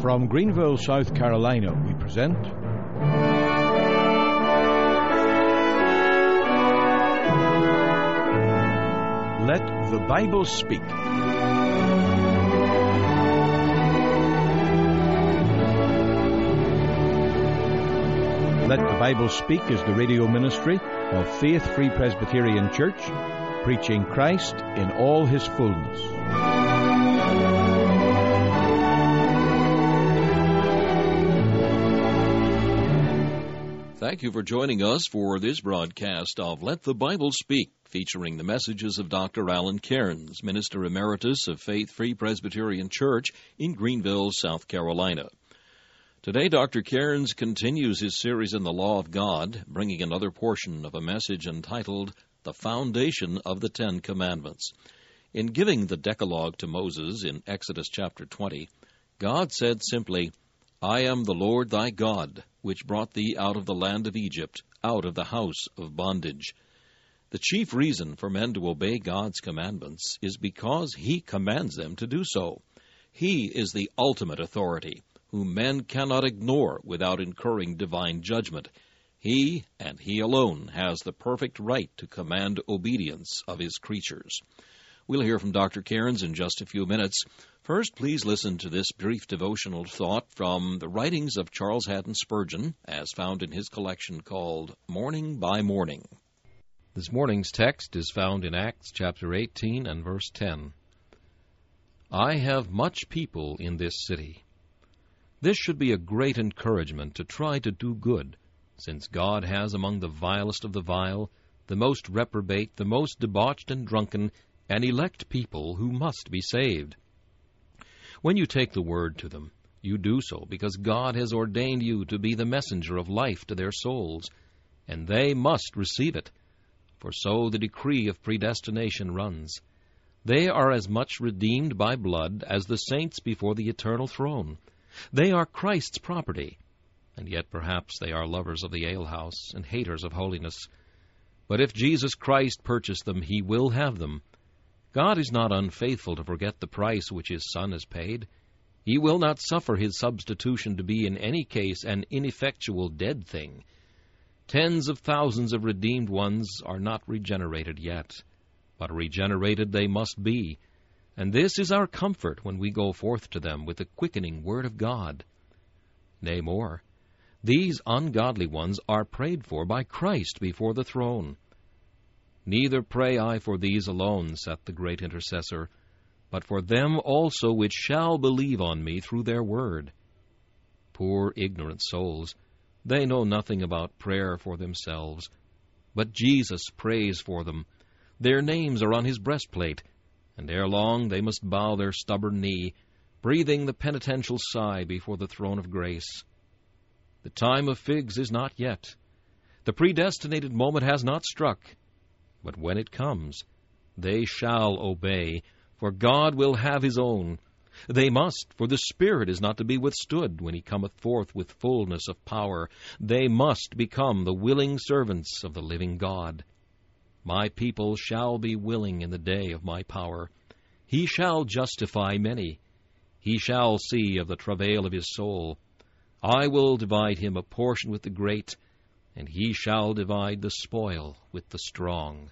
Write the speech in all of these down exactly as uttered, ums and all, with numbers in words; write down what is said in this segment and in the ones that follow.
From Greenville, South Carolina, we present Let the Bible Speak. Let the Bible Speak is the radio ministry of Faith Free Presbyterian Church, preaching Christ in all his fullness. Thank you for joining us for this broadcast of Let the Bible Speak, featuring the messages of Doctor Alan Cairns, Minister Emeritus of Faith Free Presbyterian Church in Greenville, South Carolina. Today, Doctor Cairns continues his series in the Law of God, bringing another portion of a message entitled The Foundation of the Ten Commandments. In giving the Decalogue to Moses in Exodus chapter twenty, God said simply, I am the Lord thy God, which brought thee out of the land of Egypt, out of the house of bondage. The chief reason for men to obey God's commandments is because he commands them to do so. He is the ultimate authority, whom men cannot ignore without incurring divine judgment. He, and he alone, has the perfect right to command obedience of his creatures. We'll hear from Doctor Cairns in just a few minutes. First, please listen to this brief devotional thought from the writings of Charles Haddon Spurgeon, as found in his collection called Morning by Morning. This morning's text is found in Acts chapter eighteen and verse ten. I have much people in this city. This should be a great encouragement to try to do good, since God has among the vilest of the vile, the most reprobate, the most debauched and drunken, and elect people who must be saved. When you take the word to them, you do so because God has ordained you to be the messenger of life to their souls, and they must receive it. For so the decree of predestination runs. They are as much redeemed by blood as the saints before the eternal throne. They are Christ's property, and yet perhaps they are lovers of the alehouse and haters of holiness. But if Jesus Christ purchased them, he will have them. God is not unfaithful to forget the price which his Son has paid. He will not suffer his substitution to be in any case an ineffectual dead thing. Tens of thousands of redeemed ones are not regenerated yet, but regenerated they must be. And this is our comfort when we go forth to them with the quickening word of God. Nay, more, these ungodly ones are prayed for by Christ before the throne. Neither pray I for these alone, saith the great intercessor, but for them also which shall believe on me through their word. Poor ignorant souls, they know nothing about prayer for themselves, but Jesus prays for them. Their names are on his breastplate, and ere long they must bow their stubborn knee, breathing the penitential sigh before the throne of grace. The time of figs is not yet. The predestinated moment has not struck. But when it comes, they shall obey, for God will have his own. They must, for the Spirit is not to be withstood when he cometh forth with fullness of power. They must become the willing servants of the living God. My people shall be willing in the day of my power. He shall justify many. He shall see of the travail of his soul. I will divide him a portion with the great, and he shall divide the spoil with the strong.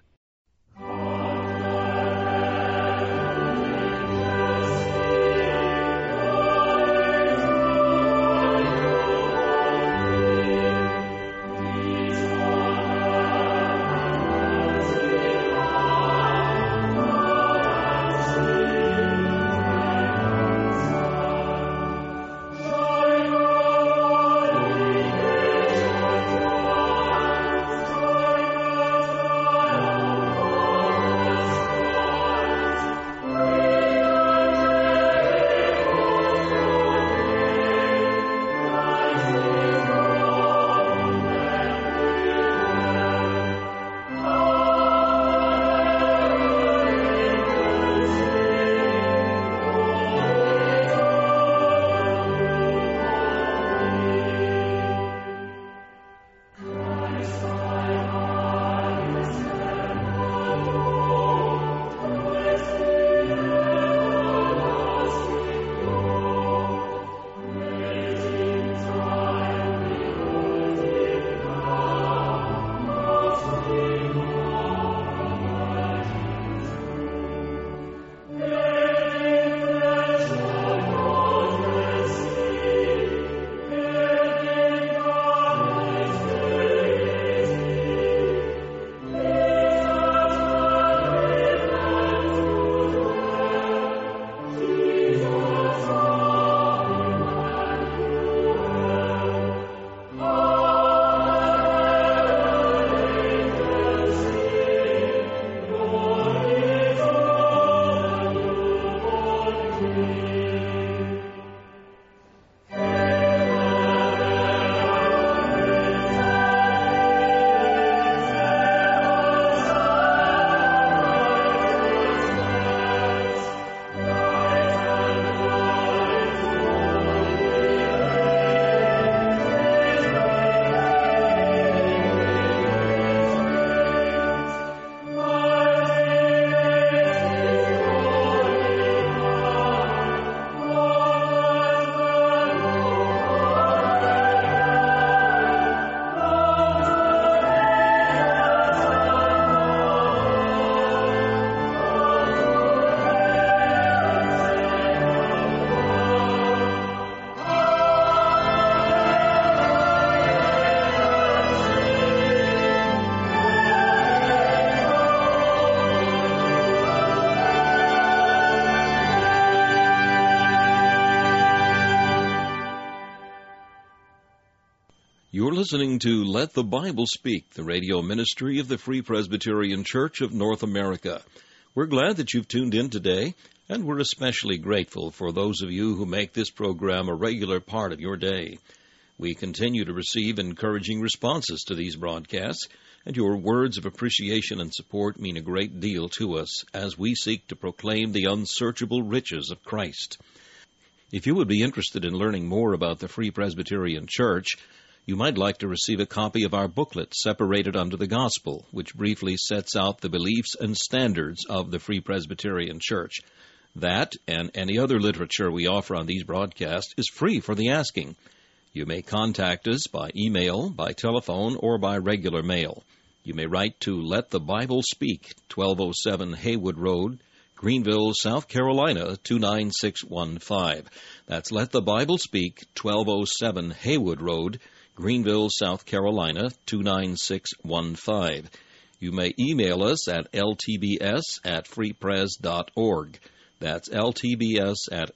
You're listening to Let the Bible Speak, the radio ministry of the Free Presbyterian Church of North America. We're glad that you've tuned in today, and we're especially grateful for those of you who make this program a regular part of your day. We continue to receive encouraging responses to these broadcasts, and your words of appreciation and support mean a great deal to us as we seek to proclaim the unsearchable riches of Christ. If you would be interested in learning more about the Free Presbyterian Church, you might like to receive a copy of our booklet, Separated Unto the Gospel, which briefly sets out the beliefs and standards of the Free Presbyterian Church. That, and any other literature we offer on these broadcasts, is free for the asking. You may contact us by email, by telephone, or by regular mail. You may write to Let the Bible Speak, twelve oh seven Haywood Road, Greenville, South Carolina, two nine six one five. That's Let the Bible Speak, twelve oh seven Haywood Road, Greenville, South Carolina, two nine six one five. You may email us at l t b s at free pres dot org. That's l t b s at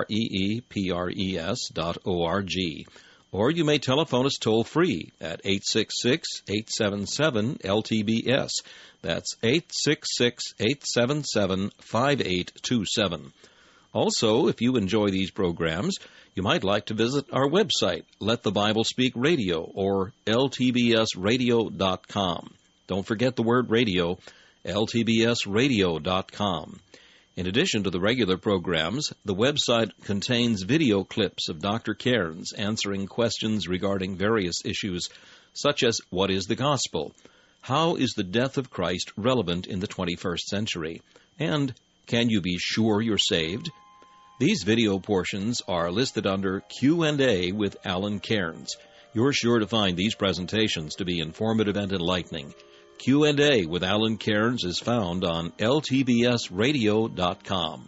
freepres dot org. Or you may telephone us toll-free at eight six six, eight seven seven, L T B S. That's eight six six, eight seven seven, five eight two seven. Also, if you enjoy these programs, you might like to visit our website, Let the Bible Speak Radio, or l t b s radio dot com. Don't forget the word radio, l t b s radio dot com. In addition to the regular programs, the website contains video clips of Doctor Cairns answering questions regarding various issues, such as what is the gospel, how is the death of Christ relevant in the twenty-first century, and can you be sure you're saved? These video portions are listed under Q and A with Alan Cairns. You're sure to find these presentations to be informative and enlightening. Q and A with Alan Cairns is found on l t b s radio dot com.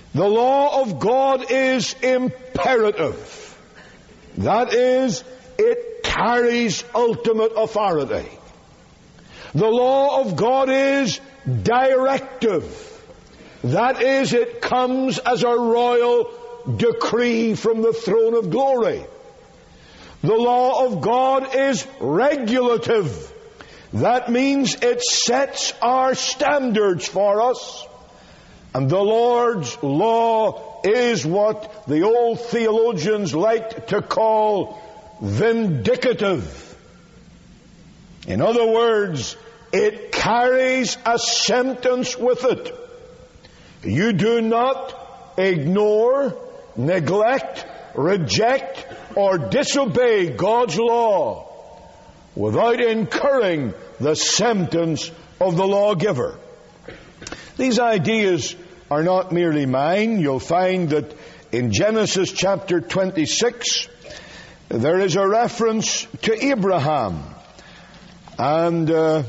The law of God is imperative. That is, it carries ultimate authority. The law of God is directive. That is, it comes as a royal decree from the throne of glory. The law of God is regulative. That means it sets our standards for us. And the Lord's law is what the old theologians liked to call vindicative. In other words, it carries a sentence with it. You do not ignore, neglect, reject, or disobey God's law without incurring the sentence of the lawgiver. These ideas are not merely mine. You'll find that in Genesis chapter twenty-six, there is a reference to Abraham. And uh,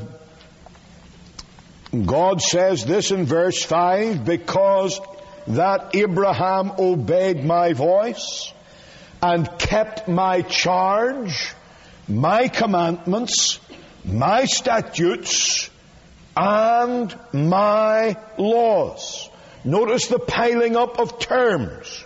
God says this in verse five, because that Abraham obeyed my voice and kept my charge, my commandments, my statutes, and my laws. Notice the piling up of terms.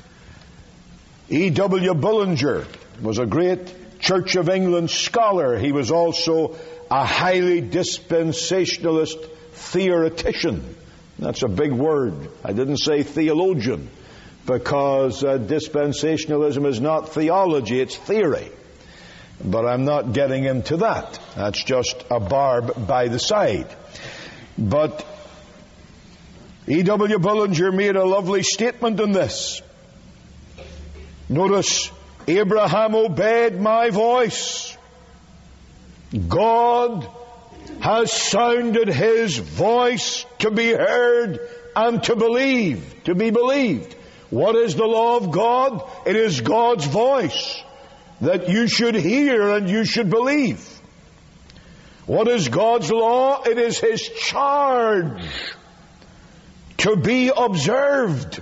E W Bullinger was a great Church of England scholar. He was also a highly dispensationalist theoretician. That's a big word. I didn't say theologian, because uh, dispensationalism is not theology, it's theory. But I'm not getting into that. That's just a barb by the side. But E W Bullinger made a lovely statement on this. Notice, Abraham obeyed my voice. God has sounded his voice to be heard and to believe, to be believed. What is the law of God? It is God's voice that you should hear and you should believe. What is God's law? It is his charge to be observed.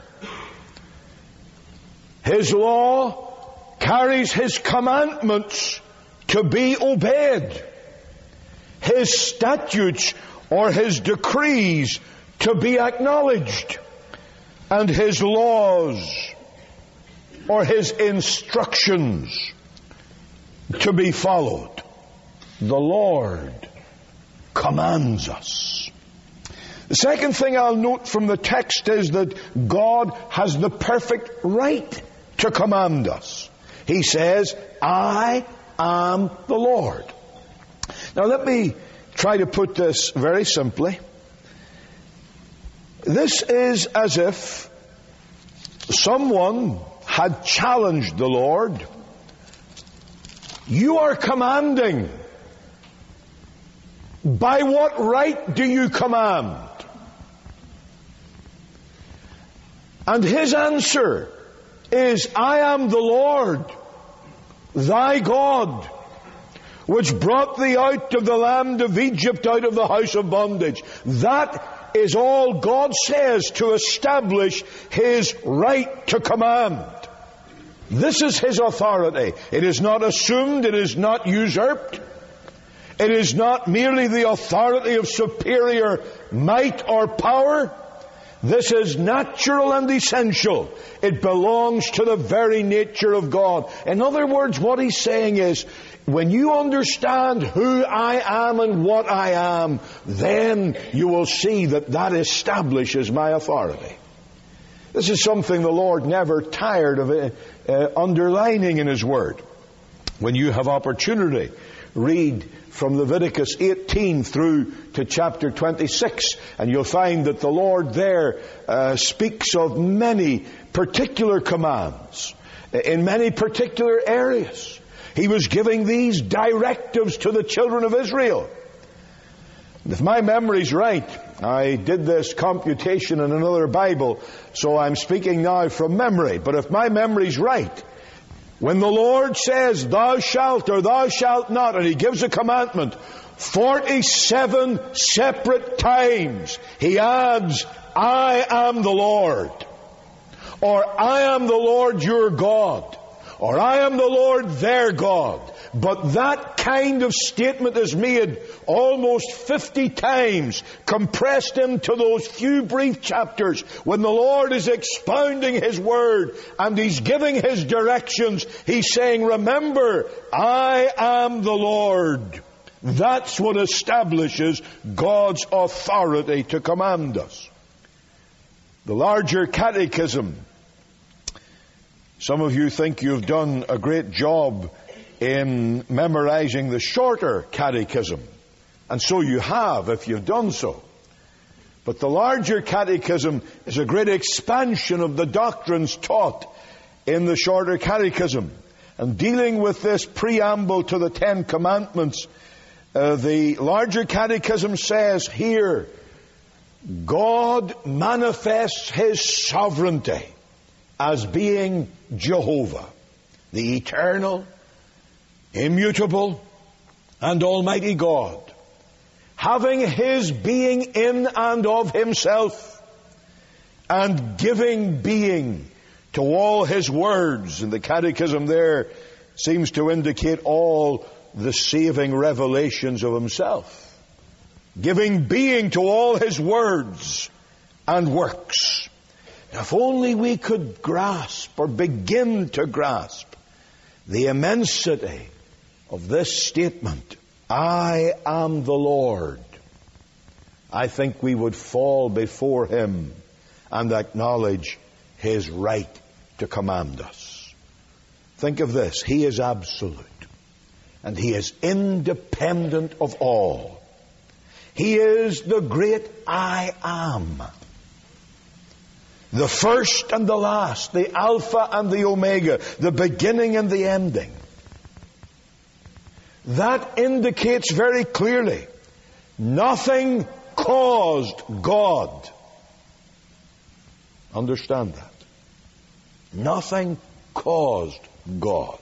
His law carries his commandments to be obeyed. His statutes or his decrees to be acknowledged. And his laws or his instructions to be followed. The Lord commands us. The second thing I'll note from the text is that God has the perfect right to command us. He says, I am the Lord. Now let me try to put this very simply. This is as if someone had challenged the Lord. You are commanding. By what right do you command? And his answer is, I am the Lord, thy God, which brought thee out of the land of Egypt, out of the house of bondage. That is all God says to establish his right to command. This is his authority. It is not assumed, it is not usurped. It is not merely the authority of superior might or power. This is natural and essential. It belongs to the very nature of God. In other words, what he's saying is, when you understand who I am and what I am, then you will see that that establishes my authority. This is something the Lord never tired of uh, uh, underlining in his word. When you have opportunity, read from Leviticus eighteen through to chapter twenty-six, and you'll find that the Lord there uh, speaks of many particular commands in many particular areas. He was giving these directives to the children of Israel. If my memory's right, I did this computation in another Bible, so I'm speaking now from memory, but if my memory's right, when the Lord says, thou shalt or thou shalt not, and he gives a commandment, forty-seven separate times he adds, I am the Lord. or I am the Lord your God, or I am the Lord their God. But that kind of statement is made almost fifty times, compressed into those few brief chapters when the Lord is expounding His Word and He's giving His directions. He's saying, remember, I am the Lord. That's what establishes God's authority to command us. The larger catechism. Some of you think you've done a great job in memorizing the shorter catechism. And so you have, if you've done so. But the larger catechism is a great expansion of the doctrines taught in the shorter catechism. And dealing with this preamble to the Ten Commandments, uh, the larger catechism says here, God manifests His sovereignty as being Jehovah, the eternal, immutable, and almighty God, having His being in and of Himself, and giving being to all His words. And the catechism there seems to indicate all the saving revelations of Himself. Giving being to all His words and works. If only we could grasp, or begin to grasp, the immensity of this statement, I am the Lord, I think we would fall before Him and acknowledge His right to command us. Think of this. He is absolute, and He is independent of all. He is the great I am. The first and the last, the Alpha and the Omega, the beginning and the ending. That indicates very clearly, nothing caused God. Understand that. Nothing caused God.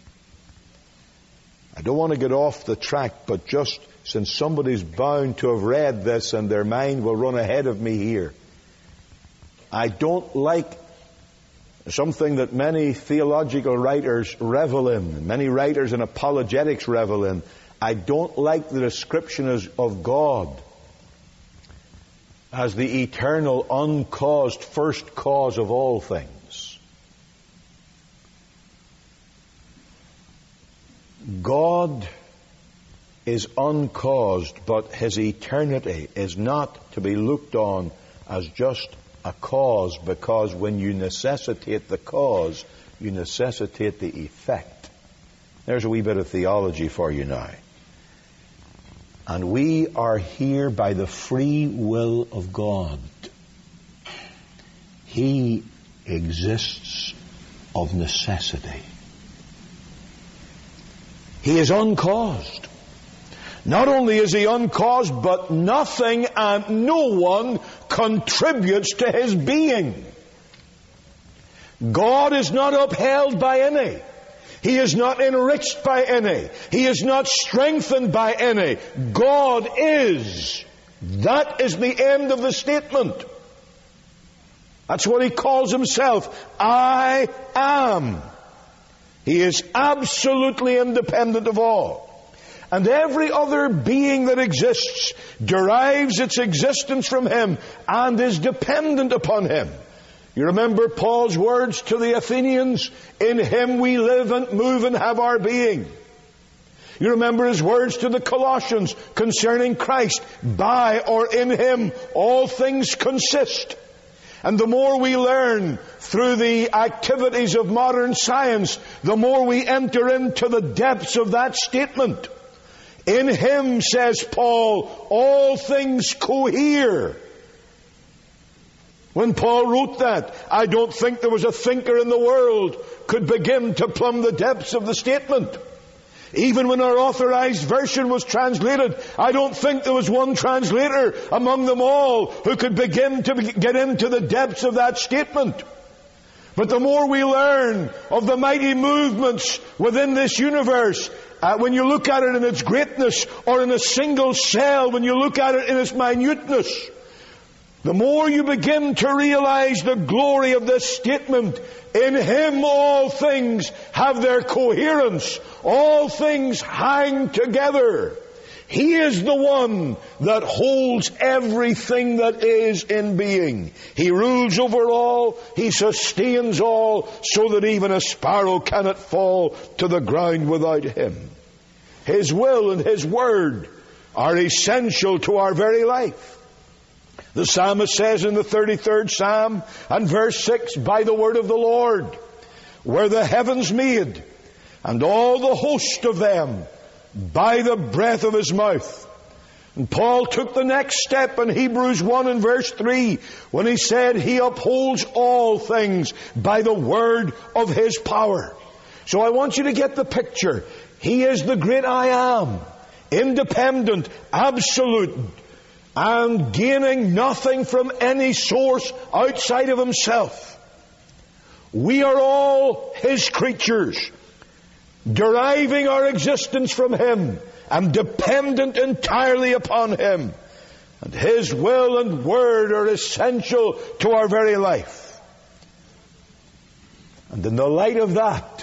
I don't want to get off the track, but just since somebody's bound to have read this and their mind will run ahead of me here, I don't like something that many theological writers revel in, many writers in apologetics revel in. I don't like the description of God as the eternal, uncaused first cause of all things. God is uncaused, but His eternity is not to be looked on as just a cause, because when you necessitate the cause, you necessitate the effect. There's a wee bit of theology for you now. And we are here by the free will of God. He exists of necessity. He is uncaused. Not only is He uncaused, but nothing and no one contributes to His being. God is not upheld by any. He is not enriched by any. He is not strengthened by any. God is. That is the end of the statement. That's what He calls Himself. I am. He is absolutely independent of all. And every other being that exists derives its existence from Him and is dependent upon Him. You remember Paul's words to the Athenians, in Him we live and move and have our being. You remember his words to the Colossians concerning Christ, by or in Him all things consist. And the more we learn through the activities of modern science, the more we enter into the depths of that statement. In Him, says Paul, all things cohere. When Paul wrote that, I don't think there was a thinker in the world could begin to plumb the depths of the statement. Even when our authorized version was translated, I don't think there was one translator among them all who could begin to get into the depths of that statement. But the more we learn of the mighty movements within this universe, Uh, when you look at it in its greatness, or in a single cell, when you look at it in its minuteness, the more you begin to realize the glory of this statement. In Him all things have their coherence. All things hang together. He is the one that holds everything that is in being. He rules over all. He sustains all, so that even a sparrow cannot fall to the ground without Him. His will and His word are essential to our very life. The psalmist says in the thirty-third Psalm and verse six, by the word of the Lord were the heavens made, and all the host of them by the breath of His mouth. And Paul took the next step in Hebrews one and verse three when he said He upholds all things by the word of His power. So I want you to get the picture. He is the great I am, independent, absolute, and gaining nothing from any source outside of Himself. We are all His creatures, deriving our existence from Him and dependent entirely upon Him. And His will and word are essential to our very life. And in the light of that,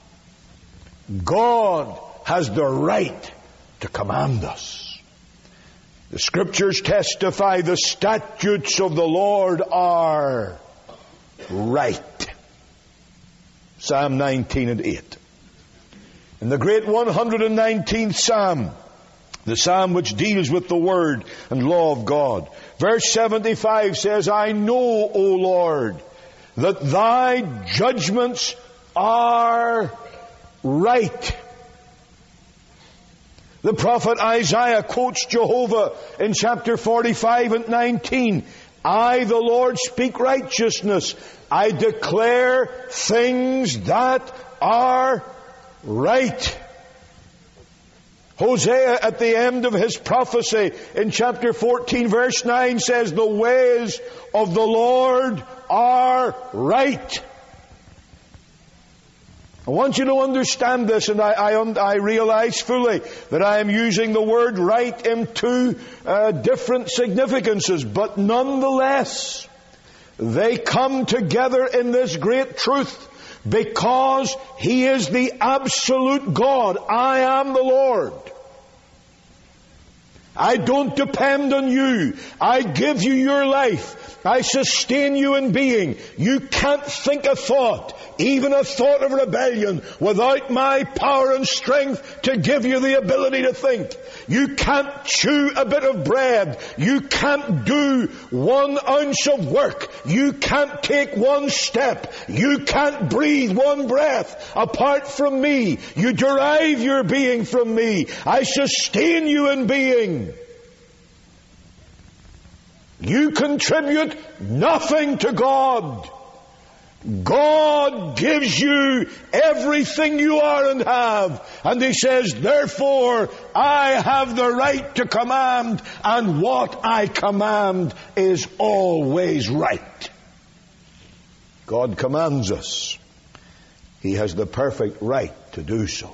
God has the right to command us. The Scriptures testify the statutes of the Lord are right. Psalm nineteen and eight. In the great one hundred nineteenth Psalm, the Psalm which deals with the Word and law of God, verse seventy-five says, I know, O Lord, that Thy judgments are right. The prophet Isaiah quotes Jehovah in chapter forty-five and nineteen. I, the Lord, speak righteousness. I declare things that are right. Hosea, at the end of his prophecy in chapter fourteen verse nine, says the ways of the Lord are right. I want you to understand this, and I, I, I realize fully that I am using the word right in two uh, different significances, but nonetheless, they come together in this great truth, because He is the absolute God. I am the Lord. I don't depend on you. I give you your life. I sustain you in being. You can't think a thought, even a thought of rebellion, without my power and strength to give you the ability to think. You can't chew a bit of bread. You can't do one ounce of work. You can't take one step. You can't breathe one breath apart from me. You derive your being from me. I sustain you in being. You contribute nothing to God. God gives you everything you are and have. And He says, therefore, I have the right to command, and what I command is always right. God commands us. He has the perfect right to do so.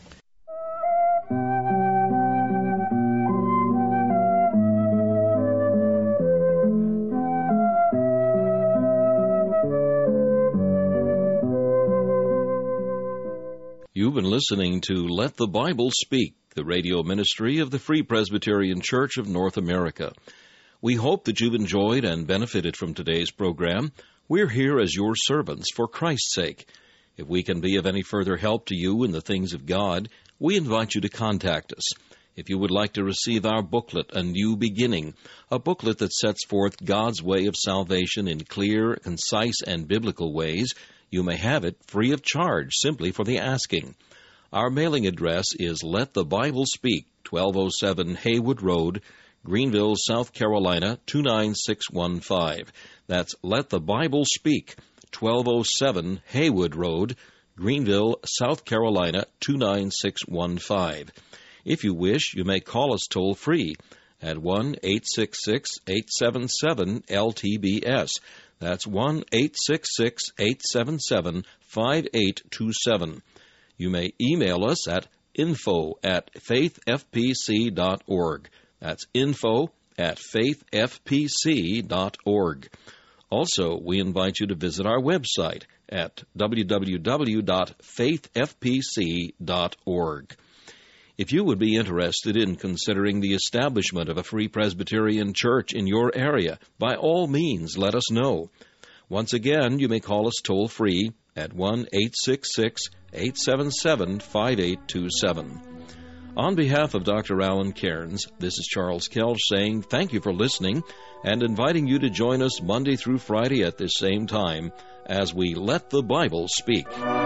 You've been listening to Let the Bible Speak, the radio ministry of the Free Presbyterian Church of North America. We hope that you've enjoyed and benefited from today's program. We're here as your servants for Christ's sake. If we can be of any further help to you in the things of God, we invite you to contact us. If you would like to receive our booklet, A New Beginning, a booklet that sets forth God's way of salvation in clear, concise, and biblical ways, you may have it free of charge, simply for the asking. Our mailing address is Let the Bible Speak, twelve oh seven Haywood Road, Greenville, South Carolina, two nine six one five. That's Let the Bible Speak, twelve oh seven Haywood Road, Greenville, South Carolina, two nine six one five. If you wish, you may call us toll-free at one eight six six, eight seven seven, L T B S. That's one eight six six, eight seven seven, five eight two seven. You may email us at info at faith f p c dot org. That's info at faith f p c dot org. Also, we invite you to visit our website at w w w dot faith f p c dot org. If you would be interested in considering the establishment of a Free Presbyterian Church in your area, by all means let us know. Once again, you may call us toll-free at one eight six six, eight seven seven, five eight two seven. On behalf of Doctor Alan Cairns, this is Charles Kelch saying thank you for listening and inviting you to join us Monday through Friday at this same time as we Let the Bible Speak.